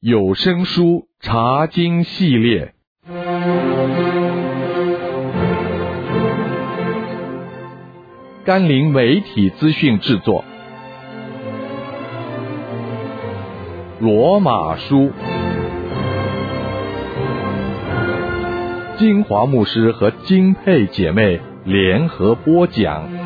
有声书查经系列，甘霖媒体资讯制作，罗马书，金华牧师和金佩姐妹联合播讲。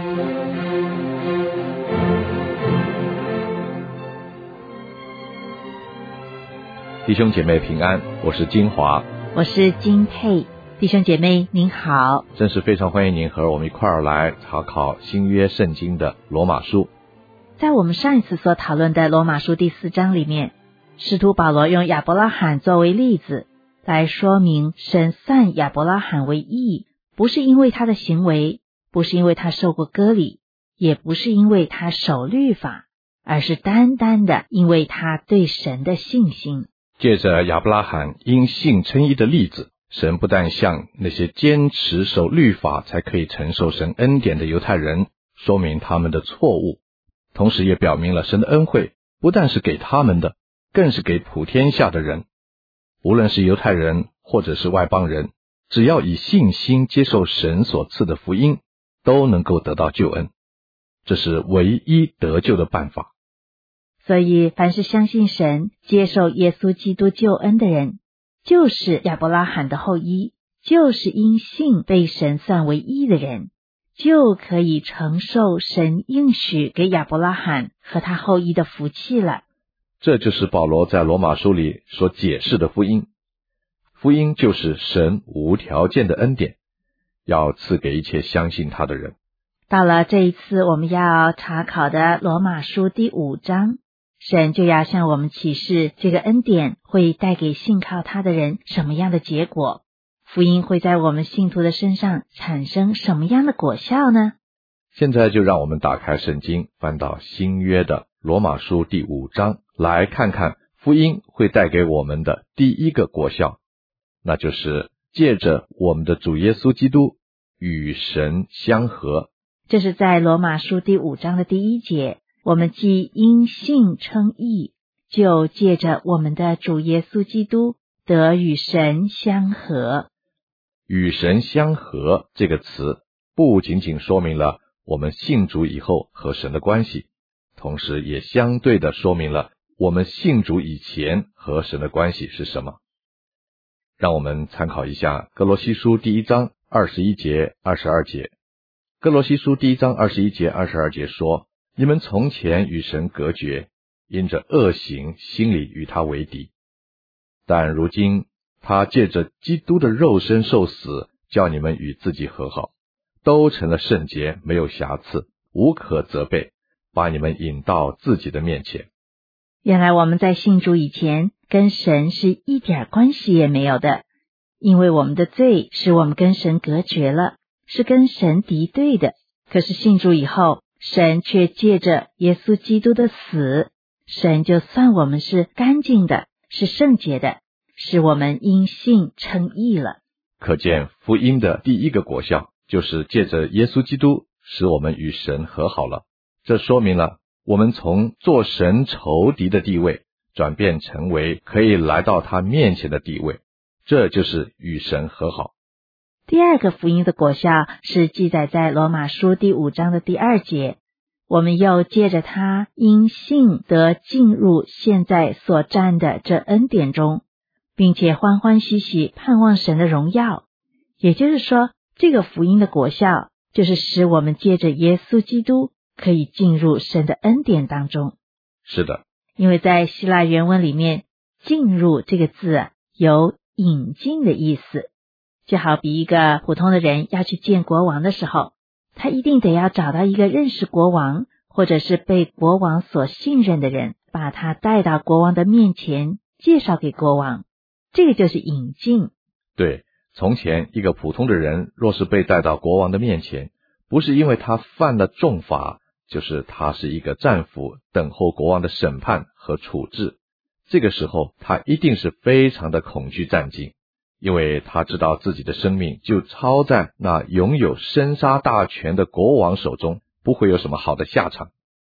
弟兄姐妹平安，我是金华， 我是金佩。弟兄姐妹您好， 真是非常欢迎您和我们一块儿来查考新约圣经的罗马书。 在我们上一次所讨论的罗马书第4章里面，使徒保罗用亚伯拉罕作为例子来说明神算亚伯拉罕为义，不是因为他的行为，不是因为他受过割礼，也不是因为他守律法，而是单单的因为他对神的信心。 借着亚伯拉罕因信称义的例子，神不但向那些坚持守律法才可以承受神恩典的犹太人说明他们的错误，同时也表明了神的恩惠不但是给他们的，更是给普天下的人。无论是犹太人或者是外邦人，只要以信心接受神所赐的福音，都能够得到救恩。这是唯一得救的办法。 所以凡是相信神，接受耶稣基督救恩的人，就是亚伯拉罕的后裔，就是因信被神算为义的人，就可以承受神应许给亚伯拉罕和他后裔的福气了。 这就是保罗在罗马书里所解释的福音。福音就是神无条件的恩典，要赐给一切相信他的人。 到了这一次我们要查考的罗马书第5章，神就要向我们启示这个恩典会带给信靠他的人什么样的结果，福音会在我们信徒的身上产生什么样的果效呢？ 现在就让我们打开圣经，翻到新约的罗马书第5章，来看看福音会带给我们的第一个果效，那就是借着我们的主耶稣基督与神相合。 这是在罗马书第5章的第1节，我们既因信称义，就借着我们的主耶稣基督得与神相合。 与神相合这个词不仅仅说明了我们信主以后和神的关系，同时也相对的说明了我们信主以前和神的关系是什么。让我们参考一下哥罗西书第1章21节22节。哥罗西书第1章21节22节说，你们从前与神隔绝，因着恶行心里与他为敌，但如今他借着基督的肉身受死，叫你们与自己和好，都成了圣洁，没有瑕疵，无可责备，把你们引到自己的面前。 原来我们在信主以前跟神是一点关系也没有的，因为我们的罪使我们跟神隔绝了，是跟神敌对的。可是信主以后，神却借着耶稣基督的死，神就算我们是干净的，是圣洁的，使我们因信称义了。 可见福音的第一个果效就是借着耶稣基督使我们与神和好了。这说明了我们从做神仇敌的地位转变成为可以来到他面前的地位，这就是与神和好。 第二个福音的果效是记载在罗马书第5章的第2节，我们又借着他因信得进入现在所占的这恩典中，并且欢欢喜喜盼望神的荣耀。也就是说，这个福音的果效就是使我们借着耶稣基督可以进入神的恩典当中。 是的， 因为在希腊原文里面，进入这个字有引进的意思，就好比一个普通的人要去见国王的时候，他一定得要找到一个认识国王或者是被国王所信任的人，把他带到国王的面前，介绍给国王，这个就是引进。 对，从前一个普通的人若是被带到国王的面前，不是因为他犯了重罚，就是他是一个战俘，等候国王的审判和处置。这个时候他一定是非常的恐惧战兢，因为他知道自己的生命就操在那拥有生杀大权的国王手中，不会有什么好的下场。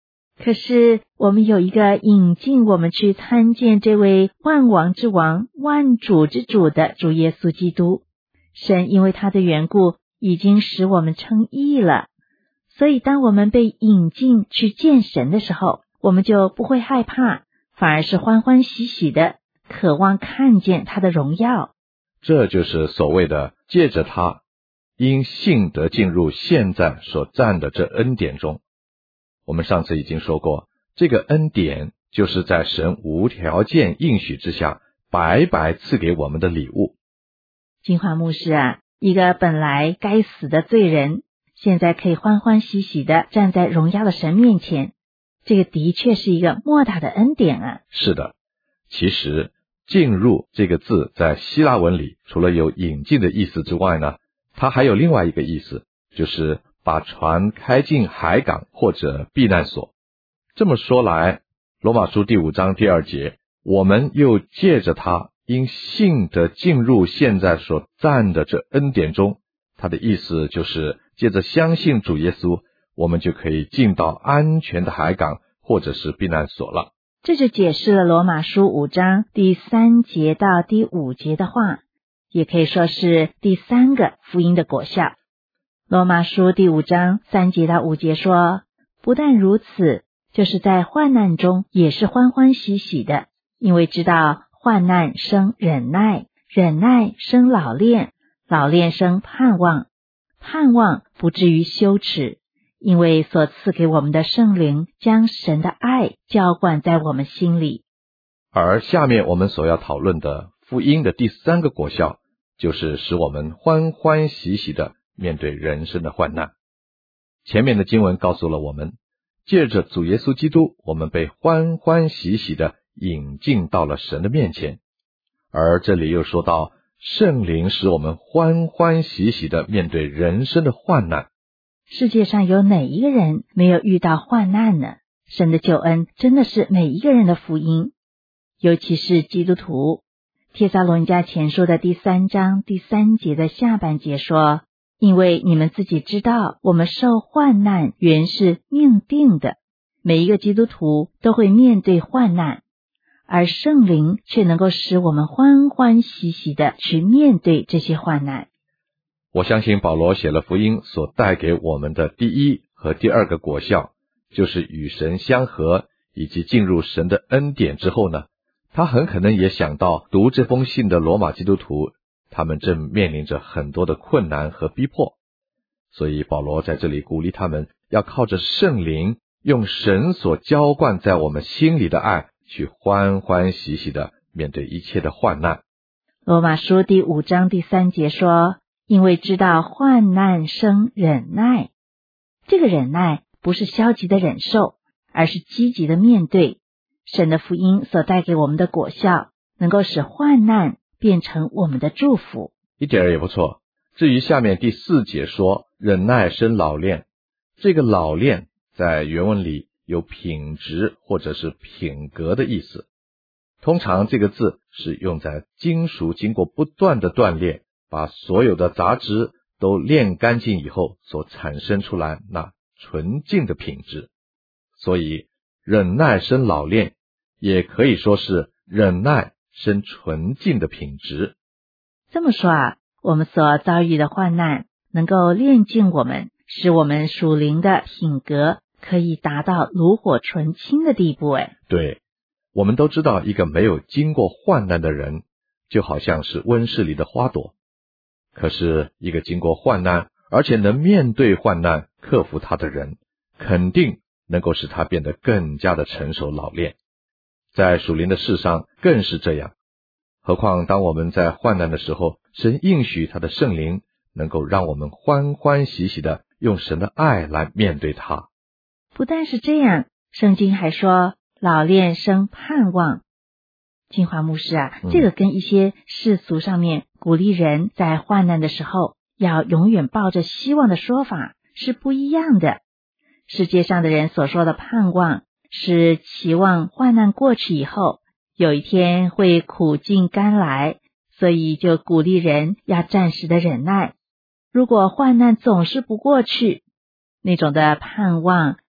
可是我们有一个引进我们去参见这位万王之王、万主之主的主耶稣基督。神因为他的缘故，已经使我们称义了。所以当我们被引进去见神的时候，我们就不会害怕，反而是欢欢喜喜的，渴望看见他的荣耀。 这就是所谓的借着他，因信得进入现在所占的这恩典中。我们上次已经说过，这个恩典就是在神无条件应许之下，白白赐给我们的礼物。 金华牧师啊，一个本来该死的罪人，现在可以欢欢喜喜的站在荣耀的神面前，这个的确是一个莫大的恩典啊。 是的，其实进入这个字在希腊文里，除了有引进的意思之外呢，它还有另外一个意思，就是把船开进海港或者避难所。这么说来，罗马书第5章第2节，我们又借着他因信得进入现在所占的这恩典中，它的意思就是借着相信主耶稣，我们就可以进到安全的海港或者是避难所了。 这就解释了罗马书5章第3节到第5节的话，也可以说是第3个福音的果效。罗马书第5章3节到5节说，不但如此，就是在患难中也是欢欢喜喜的，因为知道患难生忍耐，忍耐生老练，老练生盼望，盼望不至于羞耻，因为所赐给我们的圣灵将神的爱浇灌在我们心里。 而下面我们所要讨论的福音的第3个果效，就是使我们欢欢喜喜的面对人生的患难。前面的经文告诉了我们，借着主耶稣基督，我们被欢欢喜喜的引进到了神的面前。而这里又说到，圣灵使我们欢欢喜喜的面对人生的患难。 世界上有哪一个人没有遇到患难呢？神的救恩真的是每一个人的福音，尤其是基督徒。帖撒罗尼迦前书的第3章第3节的下半节说，因为你们自己知道，我们受患难原是命定的，每一个基督徒都会面对患难，而圣灵却能够使我们欢欢喜喜的去面对这些患难。 我相信保罗写了福音所带给我们的第1和第2个果效，就是与神相合以及进入神的恩典之后呢，他很可能也想到读这封信的罗马基督徒，他们正面临着很多的困难和逼迫，所以保罗在这里鼓励他们要靠着圣灵，用神所浇灌在我们心里的爱，去欢欢喜喜的面对一切的患难。 罗马书第5章第3节说，因为知道患难生忍耐。这个忍耐不是消极的忍受，而是积极的面对。神的福音所带给我们的果效，能够使患难变成我们的祝福。 一点也不错。至于下面第4节说，忍耐生老练，这个老练在原文里有品质或者是品格的意思。通常这个字是用在金属经过不断的锻炼，把所有的杂质都炼干净以后所产生出来那纯净的品质。所以忍耐生老练，也可以说是忍耐生纯净的品质。 这么说啊，我们所遭遇的患难能够炼净我们，使我们属灵的品格可以达到炉火纯青的地步。 对，我们都知道，一个没有经过患难的人，就好像是温室里的花朵。可是一个经过患难，而且能面对患难，克服它的人，肯定能够使他变得更加的成熟老练。在属灵的事上更是这样。何况当我们在患难的时候，神应许他的圣灵能够让我们欢欢喜喜的用神的爱来面对他。 不但是这样，圣经还说老练生盼望。金华牧师啊，这个跟一些世俗上面鼓励人在患难的时候要永远抱着希望的说法是不一样的。世界上的人所说的盼望，是期望患难过去以后，有一天会苦尽甘来，所以就鼓励人要暂时的忍耐。如果患难总是不过去，那种的盼望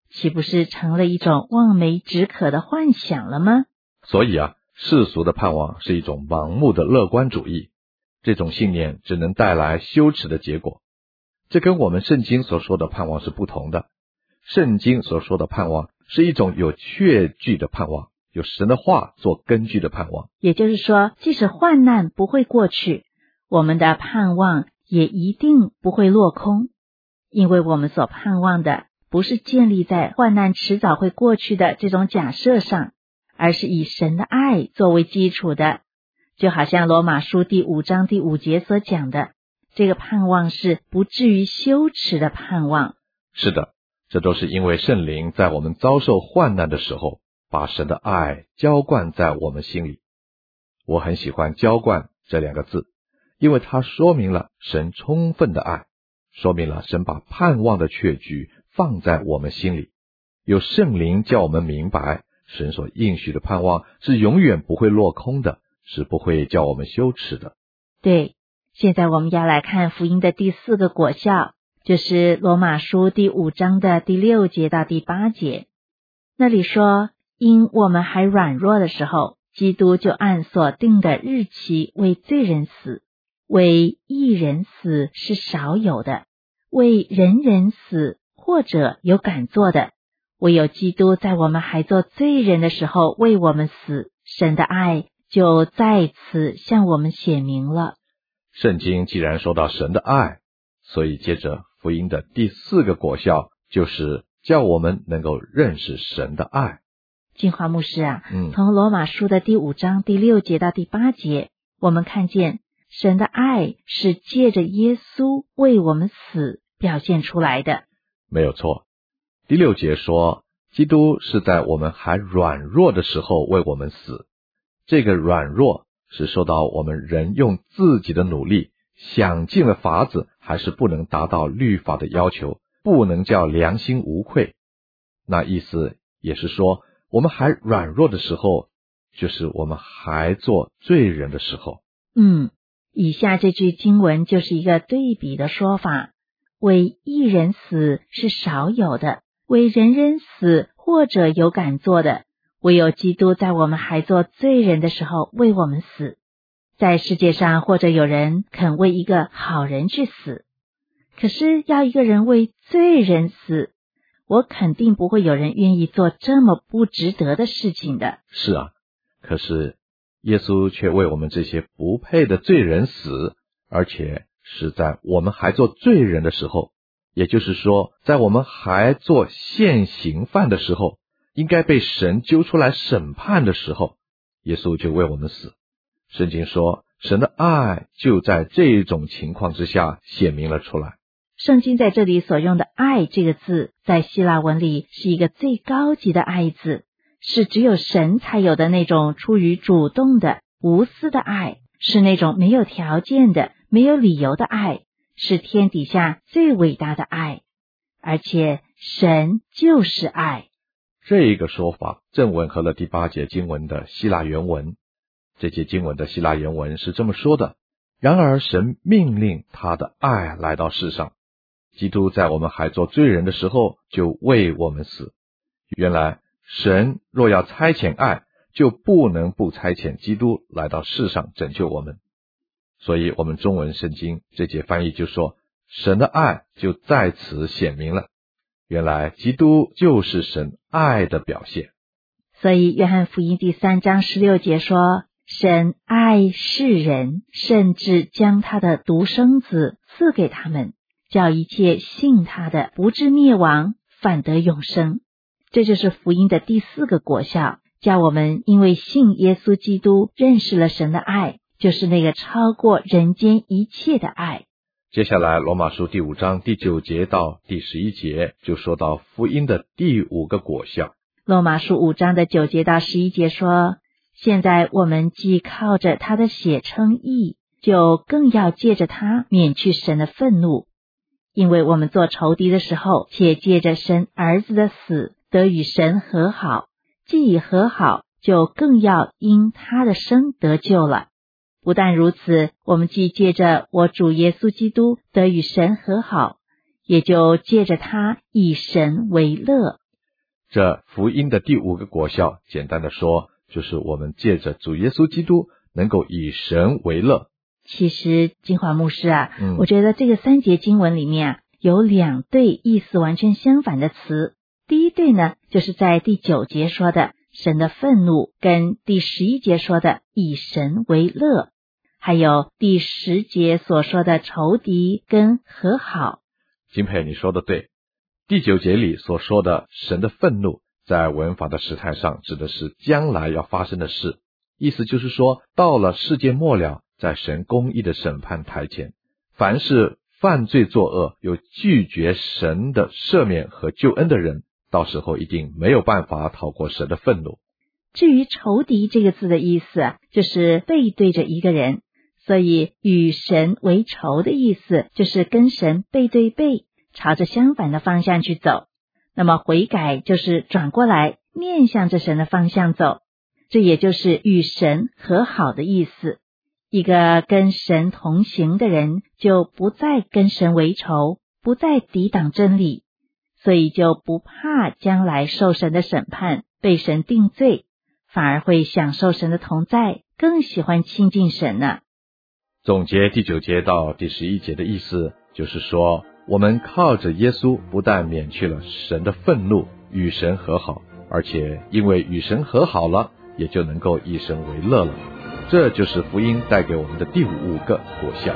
岂不是成了一种望梅止渴的幻想了吗？ 所以世俗的盼望是一种盲目的乐观主义，这种信念只能带来羞耻的结果。这跟我们圣经所说的盼望是不同的。圣经所说的盼望是一种有确据的盼望，有神的话做根据的盼望。 也就是说，即使患难不会过去，我们的盼望也一定不会落空，因为我们所盼望的不是建立在患难迟早会过去的这种假设上，而是以神的爱作为基础的。就好像罗马书第5章第5节所讲的，这个盼望是不至于羞耻的盼望。 是的，这都是因为圣灵在我们遭受患难的时候，把神的爱浇灌在我们心里。我很喜欢浇灌这2个字，因为它说明了神充分的爱，说明了神把盼望的确据放在我们心里。有圣灵叫我们明白，神所应许的盼望是永远不会落空的，是不会叫我们羞耻的。 对，现在我们要来看福音的第4个果效，就是罗马书第5章的第6节到第8节。那里说，因我们还软弱的时候，基督就按所定的日期为罪人死，为义人死是少有的，为人人死或者有敢做的，唯有基督在我们还做罪人的时候为我们死，神的爱就在此向我们显明了。 圣经既然说到神的爱，所以接着福音的第4个果效就是叫我们能够认识神的爱。 金华牧师从罗马书的第5章第6节到第8节，我们看见神的爱是借着耶稣为我们死表现出来的。 没有错。第6节说，基督是在我们还软弱的时候为我们死。这个软弱是说到我们人用自己的努力，想尽了法子，还是不能达到律法的要求，不能叫良心无愧。那意思也是说，我们还软弱的时候，就是我们还做罪人的时候。 以下这句经文就是一个对比的说法，为义人死是少有的，为人人死或者有敢做的，唯有基督在我们还做罪人的时候为我们死。在世界上或者有人肯为一个好人去死，可是要一个人为罪人死，我肯定不会有人愿意做这么不值得的事情的。 是可是耶稣却为我们这些不配的罪人死，而且是在我们还做罪人的时候，也就是说，在我们还做现行犯的时候，应该被神揪出来审判的时候，耶稣就为我们死。圣经说，神的爱就在这种情况之下显明了出来。 圣经在这里所用的爱这个字，在希腊文里是一个最高级的爱字，是只有神才有的那种出于主动的无私的爱，是那种没有条件的没有理由的爱，是天底下最伟大的爱，而且神就是爱。 这一个说法正吻合了第8节经文的希腊原文。这节经文的希腊原文是这么说的，然而神命令他的爱来到世上，基督在我们还做罪人的时候就为我们死。原来神若要差遣爱，就不能不差遣基督来到世上拯救我们。所以我们中文圣经这节翻译就说，神的爱就在此显明了。原来基督就是神爱的表现。 所以约翰福音第3章16节说，神爱世人，甚至将他的独生子赐给他们，叫一切信他的不至灭亡，反得永生。这就是福音的第4个果效，叫我们因为信耶稣基督认识了神的爱，就是那个超过人间一切的爱。 接下来罗马书第5章第9节到第11节就说到福音的第5个果效。 罗马书5章的9节到11节说，现在我们既靠着他的血称义，就更要借着他免去神的愤怒，因为我们做仇敌的时候，且借着神儿子的死得与神和好，既已和好，就更要因他的生得救了。不但如此，我们既借着我主耶稣基督得与神和好，也就借着他以神为乐。 这福音的第5个果效，简单的说，就是我们借着主耶稣基督能够以神为乐。 其实金华牧师啊， 我我觉得这个3节经文里面啊，有2对意思完全相反的词。第一对呢，就是在第9节说的神的愤怒，跟第11节说的以神为乐，还有第10节所说的仇敌跟和好。 金佩，你说的对。第9节里所说的神的愤怒，在文法的时态上指的是将来要发生的事，意思就是说，到了世界末了，在神公义的审判台前，凡是犯罪作恶又拒绝神的赦免和救恩的人，到时候一定没有办法逃过神的愤怒。 至于仇敌这个字的意思，就是背对着一个人，所以与神为仇的意思就是跟神背对背，朝着相反的方向去走。那么悔改就是转过来面向着神的方向走，这也就是与神和好的意思。一个跟神同行的人，就不再跟神为仇，不再抵挡真理，所以就不怕将来受神的审判，被神定罪，反而会享受神的同在，更喜欢亲近神呢。 总结第9节到第11节的意思，就是说，我们靠着耶稣不但免去了神的愤怒，与神和好，而且因为与神和好了，也就能够以神为乐了。这就是福音带给我们的第5个果效。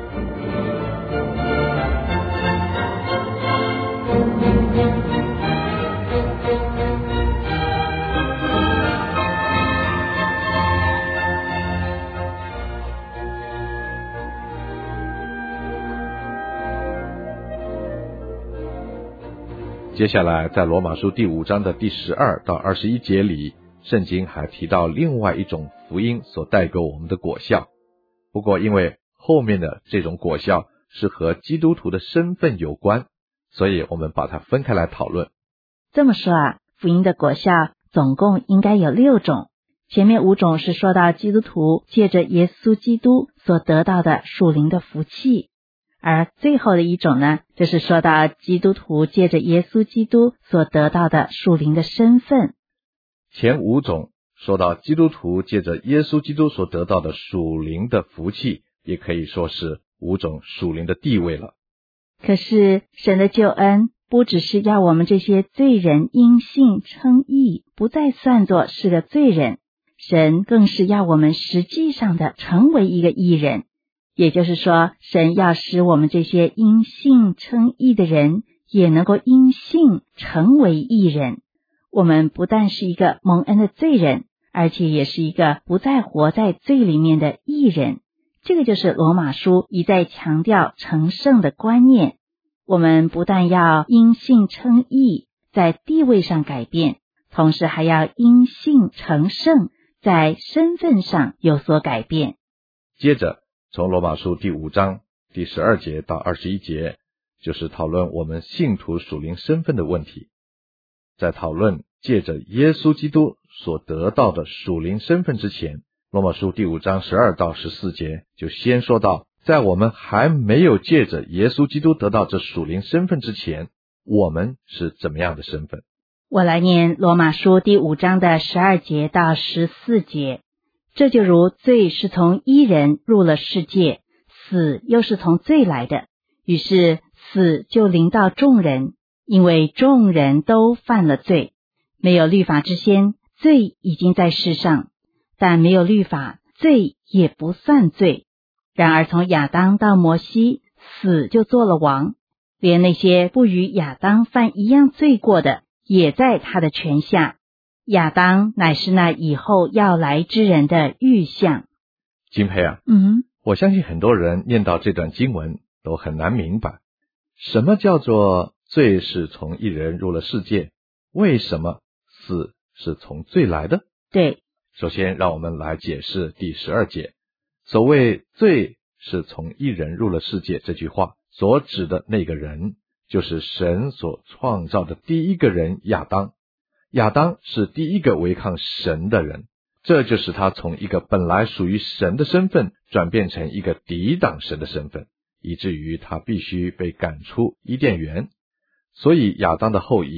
接下来在罗马书第5章的第12到21节里，圣经还提到另外一种福音所带给我们的果效。不过因为后面的这种果效是和基督徒的身份有关，所以我们把它分开来讨论。 这么说啊，福音的果效总共应该有6种。前面5种是说到基督徒借着耶稣基督所得到的属灵的福气，而最后的1种呢，就是说到基督徒借着耶稣基督所得到的属灵的身份。 前5种说到基督徒借着耶稣基督所得到的属灵的福气，也可以说是5种属灵的地位了。 可是神的救恩不只是要我们这些罪人因信称义，不再算作是个罪人，神更是要我们实际上的成为一个义人。也就是说，神要使我们这些因信称义的人，也能够因信成为义人。我们不但是一个蒙恩的罪人，而且也是一个不再活在罪里面的义人。这个就是罗马书一再强调成圣的观念。我们不但要因信称义，在地位上改变，同时还要因信成圣，在身份上有所改变。 接着从罗马书第5章第12节到21节，就是讨论我们信徒属灵身份的问题。在讨论借着耶稣基督所得到的属灵身份之前，罗马书第5章12到14节就先说到，在我们还没有借着耶稣基督得到这属灵身份之前，我们是怎么样的身份。 我来念罗马书第5章的12节到14节。这就如罪是从一人入了世界，死又是从罪来的，于是死就临到众人，因为众人都犯了罪。没有律法之先，罪已经在世上，但没有律法，罪也不算罪。然而从亚当到摩西，死就做了王，连那些不与亚当犯一样罪过的，也在他的权下。亚当乃是那以后要来之人的预像。 金培啊，我相信很多人念到这段经文都很难明白，什么叫做罪是从一人入了世界，为什么死是从罪来的？ 对， 首先让我们来解释第12节，所谓罪是从一人入了世界这句话所指的那个人，就是神所创造的第一个人亚当。亚当是第一个违抗神的人，这就使他从一个本来属于神的身份转变成一个抵挡神的身份，以至于他必须被赶出伊甸园。所以亚当的后裔，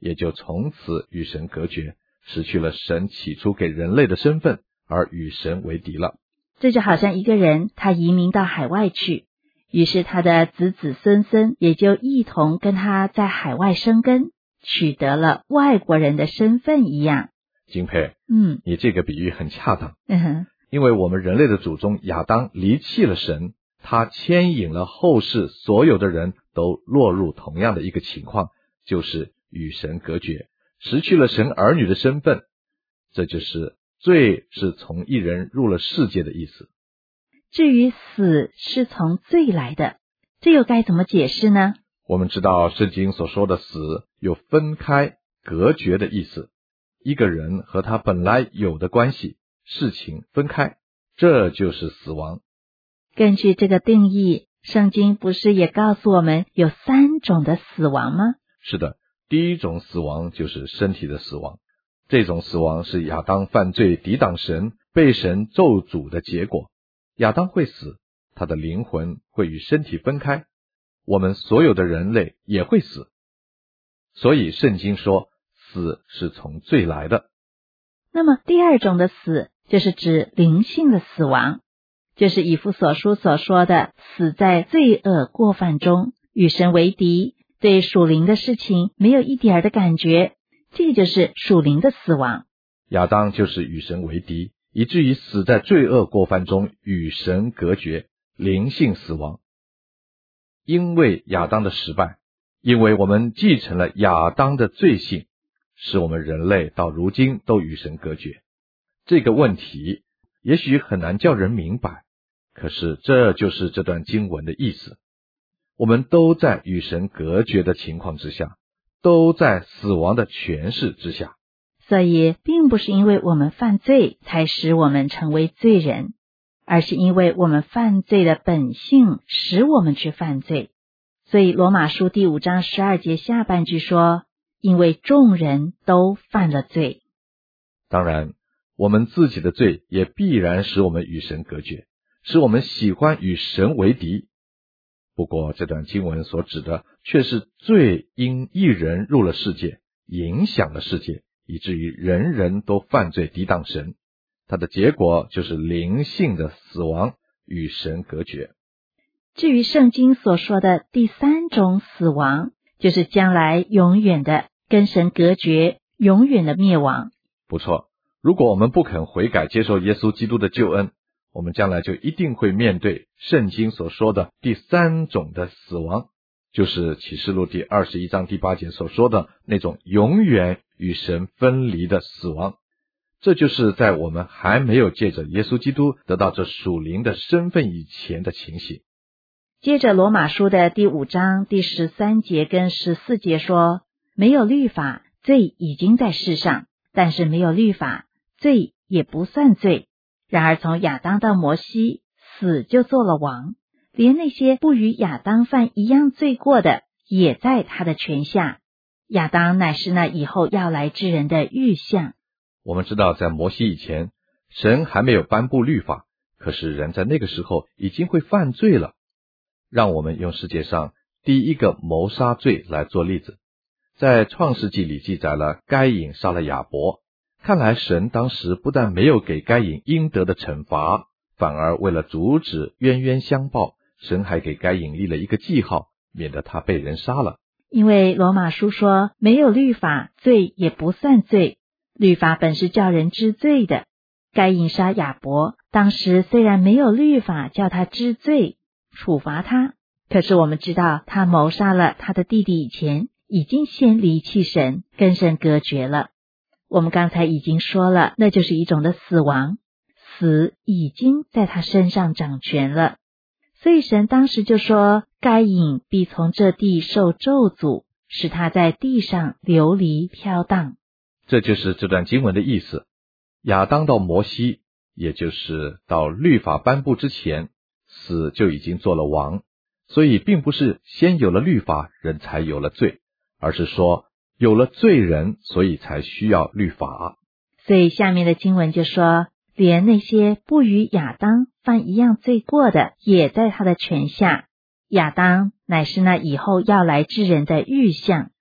也就从此与神隔绝，失去了神起初给人类的身份，而与神为敌了。 这就好像一个人他移民到海外去，于是他的子子孙孙也就一同跟他在海外生根，取得了外国人的身份一样。 金佩，你这个比喻很恰当。因为我们人类的祖宗亚当离弃了神，他牵引了后世所有的人都落入同样的一个情况，就是与神隔绝，失去了神儿女的身份。这就是罪是从一人入了世界的意思。 至于死是从罪来的，这又该怎么解释呢？ 我们知道圣经所说的死有分开、隔绝的意思，一个人和他本来有的关系、事情分开，这就是死亡。 根据这个定义，圣经不是也告诉我们有3种的死亡吗？ 是的，第一种死亡就是身体的死亡，这种死亡是亚当犯罪抵挡神，被神咒诅的结果。亚当会死，他的灵魂会与身体分开，我们所有的人类也会死。所以圣经说死是从罪来的。 那么第2种的死就是指灵性的死亡，就是以弗所书所说的死在罪恶过犯中，与神为敌，对属灵的事情没有一点的感觉，这就是属灵的死亡。 亚当就是与神为敌，以至于死在罪恶过犯中，与神隔绝，灵性死亡。因为亚当的失败，因为我们继承了亚当的罪性，使我们人类到如今都与神隔绝。这个问题也许很难叫人明白，可是这就是这段经文的意思。我们都在与神隔绝的情况之下，都在死亡的权势之下。 所以并不是因为我们犯罪才使我们成为罪人，而是因为我们犯罪的本性使我们去犯罪。所以罗马书第5章12节下半句说，因为众人都犯了罪。 当然，我们自己的罪也必然使我们与神隔绝，使我们喜欢与神为敌。不过这段经文所指的却是罪因一人入了世界，影响了世界，以至于人人都犯罪抵挡神，它的结果就是灵性的死亡，与神隔绝。 至于圣经所说的第3种死亡，就是将来永远的跟神隔绝，永远的灭亡。 不错，如果我们不肯悔改接受耶稣基督的救恩，我们将来就一定会面对圣经所说的第3种的死亡，就是启示录第21章第8节所说的那种永远与神分离的死亡。这就是在我们还没有借着耶稣基督得到这属灵的身份以前的情形。 接着罗马书的第5章第13节跟14节说，没有律法，罪已经在世上，但是没有律法，罪也不算罪。然而从亚当到摩西，死就做了王，连那些不与亚当犯一样罪过的，也在他的权下。亚当乃是那以后要来之人的预像。 我们知道在摩西以前，神还没有颁布律法，可是人在那个时候已经会犯罪了。让我们用世界上第一个谋杀罪来做例子。在创世纪里记载了该隐杀了亚伯，看来神当时不但没有给该隐应得的惩罚，反而为了阻止冤冤相报，神还给该隐立了一个记号，免得他被人杀了。 因为罗马书说，没有律法，罪也不算罪。律法本是叫人知罪的。该隐杀亚伯，当时虽然没有律法叫他知罪，处罚他，可是我们知道他谋杀了他的弟弟以前，已经先离弃神，跟神隔绝了。我们刚才已经说了，那就是一种的死亡，死已经在他身上掌权了。所以神当时就说，该隐必从这地受咒诅，使他在地上流离飘荡。 这就是这段经文的意思。亚当到摩西，也就是到律法颁布之前，死就已经做了王，所以并不是先有了律法人才有了罪，而是说有了罪人，所以才需要律法。 所以下面的经文就说，连那些不与亚当犯一样罪过的，也在他的权下。亚当乃是那以后要来之人的预像。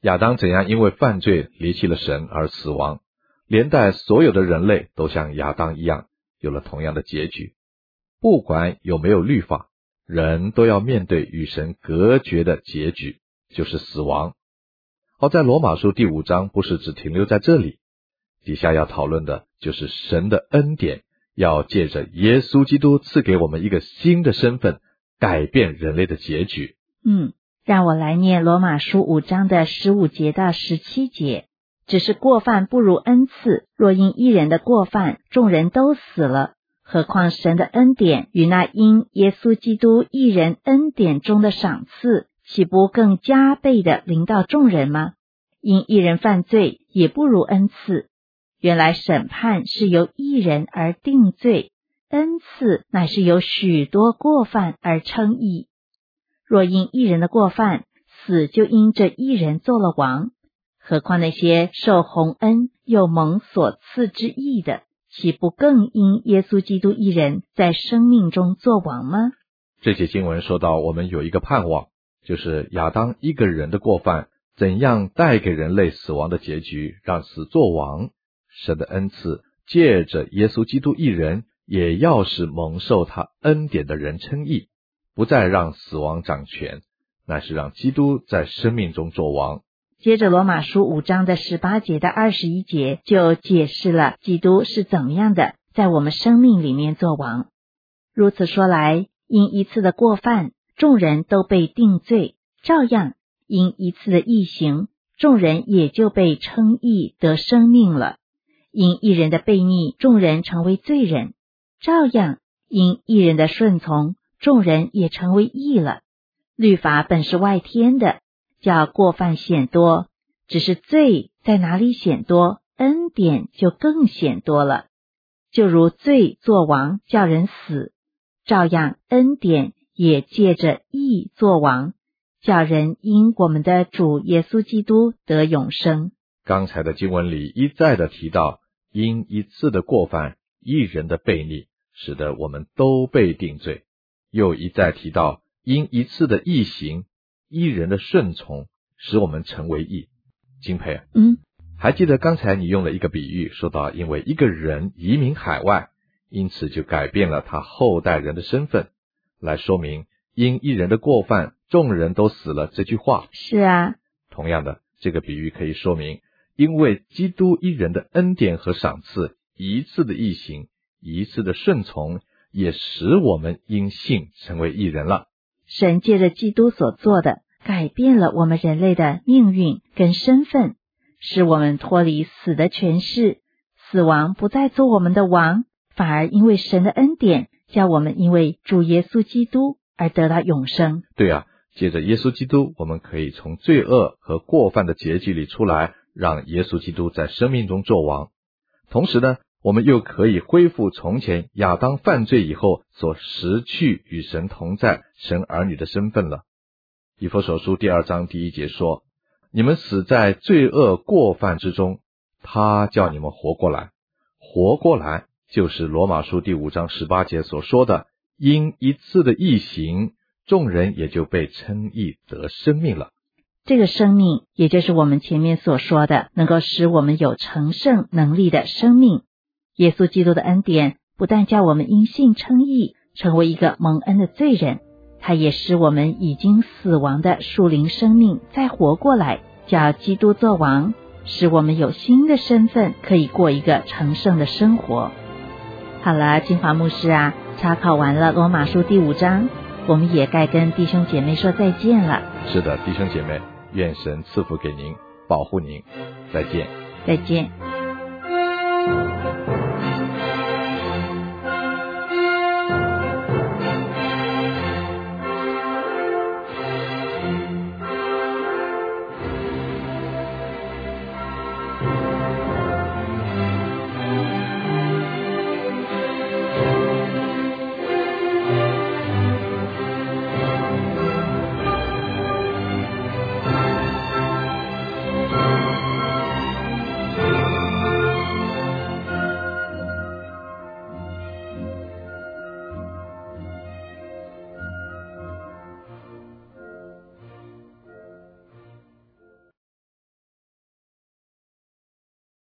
亚当怎样因为犯罪离弃了神而死亡，连带所有的人类都像亚当一样有了同样的结局。不管有没有律法，人都要面对与神隔绝的结局，就是死亡。而在罗马书第5章不是只停留在这里，底下要讨论的就是神的恩典要借着耶稣基督赐给我们一个新的身份，改变人类的结局。 让我来念罗马书5章的15节到17节。只是过犯不如恩赐，若因一人的过犯，众人都死了，何况神的恩典与那因耶稣基督一人恩典中的赏赐，岂不更加倍的临到众人吗？因一人犯罪，也不如恩赐。原来审判是由一人而定罪，恩赐乃是由许多过犯而称义。若因一人的过犯，死就因这一人做了王，何况那些受洪恩又蒙所赐之义的，岂不更因耶稣基督一人在生命中做王吗？ 这节经文说到我们有一个盼望，就是亚当一个人的过犯怎样带给人类死亡的结局，让死作王。神的恩赐借着耶稣基督一人，也要使蒙受他恩典的人称义，不再让死亡掌权，乃是让基督在生命中作王。 接着罗马书5章的18节到21节就解释了基督是怎么样的在我们生命里面作王。如此说来，因一次的过犯，众人都被定罪，照样因一次的义行，众人也就被称义得生命了。因一人的悖逆，众人成为罪人，照样因一人的顺从，众人也成为义了。律法本是外天的，叫过犯显多，只是罪在哪里显多，恩典就更显多了。就如罪作王叫人死，照样恩典也借着义作王，叫人因我们的主耶稣基督得永生。 刚才的经文里一再的提到，因一次的过犯，一人的悖逆，使得我们都被定罪；又一再提到，因一次的义行，一人的顺从，使我们成为义。金培，还记得刚才你用了一个比喻，说到因为一个人移民海外，因此就改变了他后代人的身份，来说明因一人的过犯，众人都死了这句话。 是啊， 同样的，这个比喻可以说明，因为基督一人的恩典和赏赐，一次的义行，一次的顺从，也使我们因信成为义人了。 神借着基督所做的，改变了我们人类的命运跟身份，使我们脱离死的权势，死亡不再做我们的王，反而因为神的恩典，叫我们因为主耶稣基督而得到永生。 对啊，借着耶稣基督，我们可以从罪恶和过犯的结局里出来，让耶稣基督在生命中作王。同时呢，我们又可以恢复从前亚当犯罪以后所失去与神同在、神儿女的身份了。以弗所书2章1节说，你们死在罪恶过犯之中，他叫你们活过来。活过来就是罗马书5章18节所说的，因一次的义行，众人也就被称义得生命了。 这个生命也就是我们前面所说的，能够使我们有成圣能力的生命。耶稣基督的恩典不但叫我们因信称义，成为一个蒙恩的罪人，他也使我们已经死亡的属灵生命再活过来，叫基督作王，使我们有新的身份，可以过一个成圣的生活。好了，金华牧师啊，查考完了罗马书5章，我们也该跟弟兄姐妹说再见了。 是的，弟兄姐妹，愿神赐福给您，保护您，再见。 再见。